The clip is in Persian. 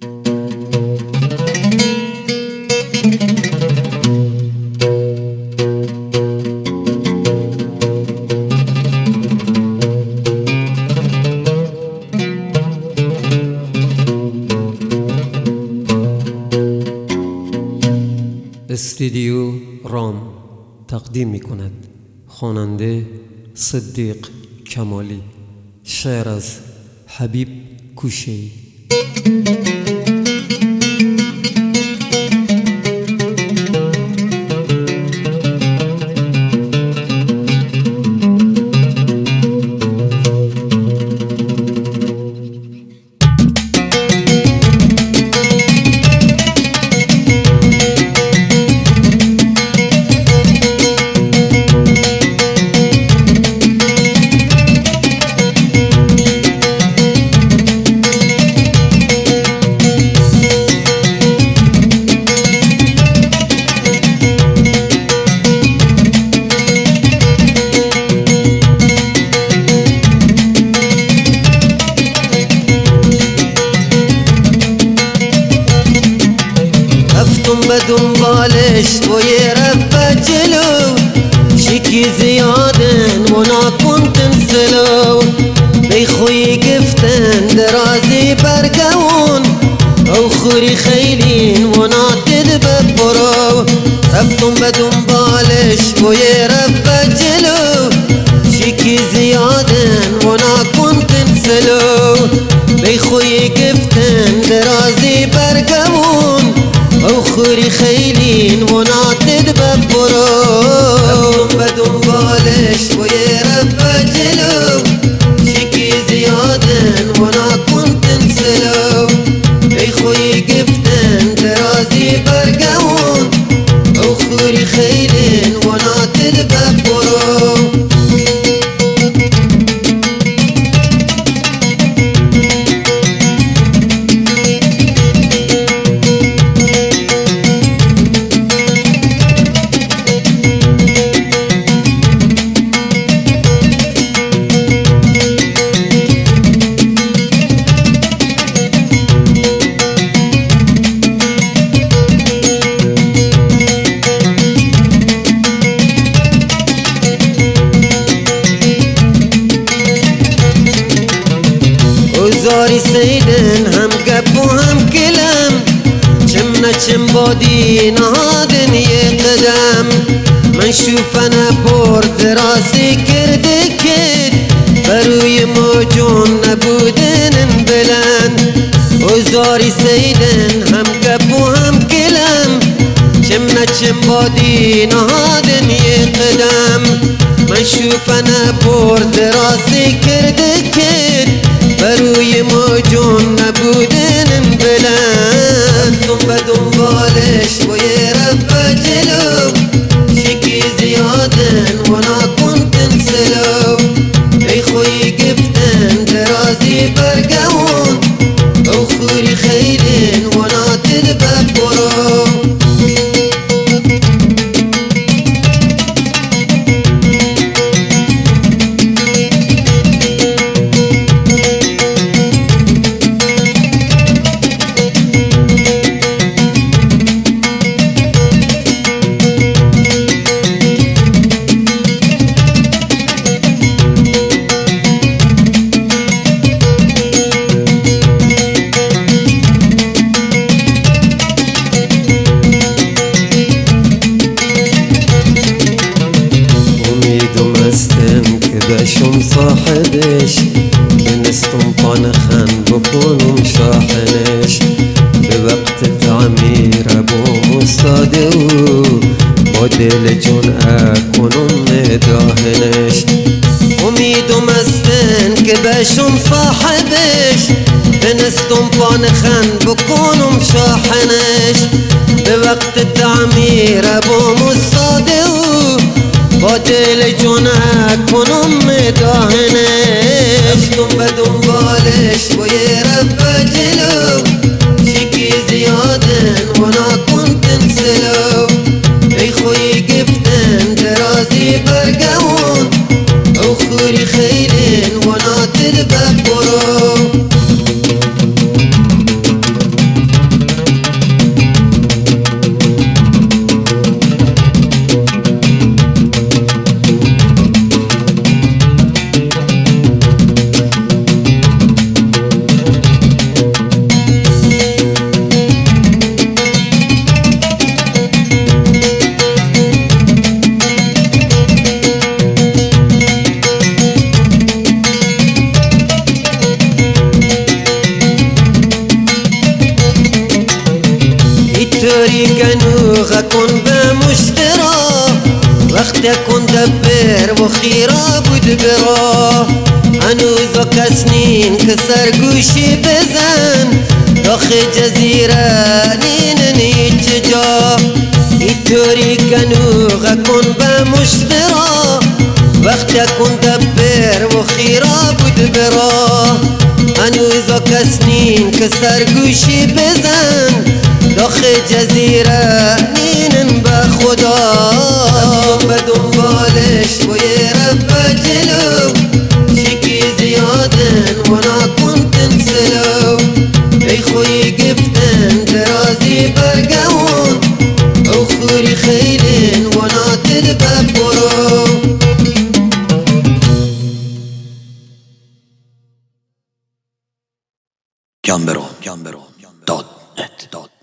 استودیو رام تقدیم می کند خواننده صدیق کمالی، شعر از حبیب کوشه‌ای. دنبالش و یه رفت جلو شکی زیادن و ناکن تنسلو بی خوی گفتن درازی برگون او خوری خیلین و ناتد ببرو رفتم بدنبالش و یه رفت جلو شکی زیادن و ناکن تنسلو بی خوی گفتن درازی برگون او خوری خیلین و ناتد ببرو رفتم بدنبالش و یه رفت جلو شکی زیادن و ناکن تنسلو ای خوی گفتن درازی برگون او خوری خیلین و ناتد ببرو زاری سیدن هم گپ و هم کلم چم نچم بادی نهادن یه قدم من شوفنه برد راسی کرده کد بروی موجون نبودن بلند و زاری سیدن هم گپ و هم کلم چم نچم بادی نهادن یه قدم من شوفنه برد راسی کرده کد بروی موجون نبودن بلند رفتم بدنبالش و یه رفت جلو شکی زیادن و ناکن تنسلو ای خوی گفتن درازی برگون او خوری خیلین و ناتد ببرو بشم صاحبش بنستم پانخن بکنم شاحنش به وقت تعمیر ابو مستاده و با دل جون اکنم داهنش امیدم استن که بشم صاحبش بنستم پانخن بکنم شاحنش به وقت تعمیر ابو مستاده و با دل جون کنم داهنش رفتم بدنبالش و یه رفت جلو شکی زیادن و ناکن تنسلو ای خوی گفتن درازی برگون او خوری خیلین و ناتد ببرو أكون بمشترى وقت أكون دبر وخيرا بدبرا هنوزك سنين كسر قوشي بزن داخل جزيرة نينني تجا يتوري كانوغ أكون بمشترى وقت أكون دبر وخيرا بدبرا هنوزك سنين كسر قوشي بزن داخل جزيرة نينن بخدا بدنبالش ويرب جلو شكي زيادن وانا كنت انسلو اي خوي قفتن درازي برقون او خوري خيلن وانا تدببرو Gambero.net